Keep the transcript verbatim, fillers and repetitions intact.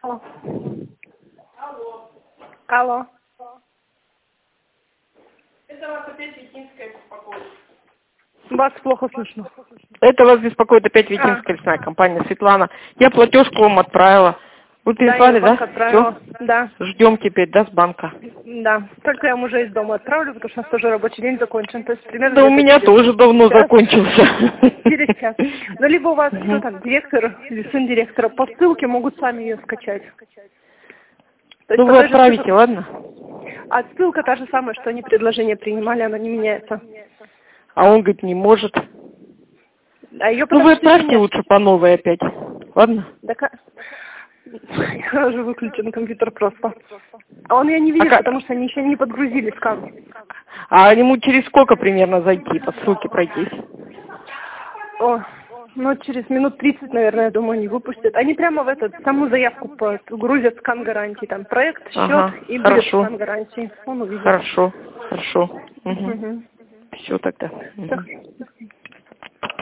Алло. Это вас опять Витинская беспокоит. Вас плохо слышно. Это вас беспокоит опять Витинская А. лесная компания. Светлана, я платежку вам отправила. Вы переслали, да? да? Отправила. Все? Да. Ждем теперь, да, с банка? Да. Только я мужа из дома отправлю, потому что у нас тоже рабочий день закончен. То есть примерно Да у где-то меня через тоже давно час. закончился. Через час. Ну, либо у вас кто там, директор или сын директора по ссылке могут сами ее скачать. То есть Ну по вы той же отправите, ссылке- ладно? А ссылка та же самая, что они предложение принимали, она не меняется. А он говорит, не может. А ее Ну потому вы что еще отправьте нет. лучше по новой опять. Ладно? Да ка- Я уже выключен компьютер просто. А он ее не видит, А как- потому что они еще не подгрузили скан. А ему через сколько примерно зайти, по ссылке пройтись? О, ну через минут тридцать, наверное, я думаю, они выпустят. Они прямо в этот, саму заявку грузят скан гарантии. Там проект, счет Ага, и будет хорошо. скан гарантии. Он увидит. Хорошо, хорошо. Угу. Мгм. Все тогда. Мгм. Так.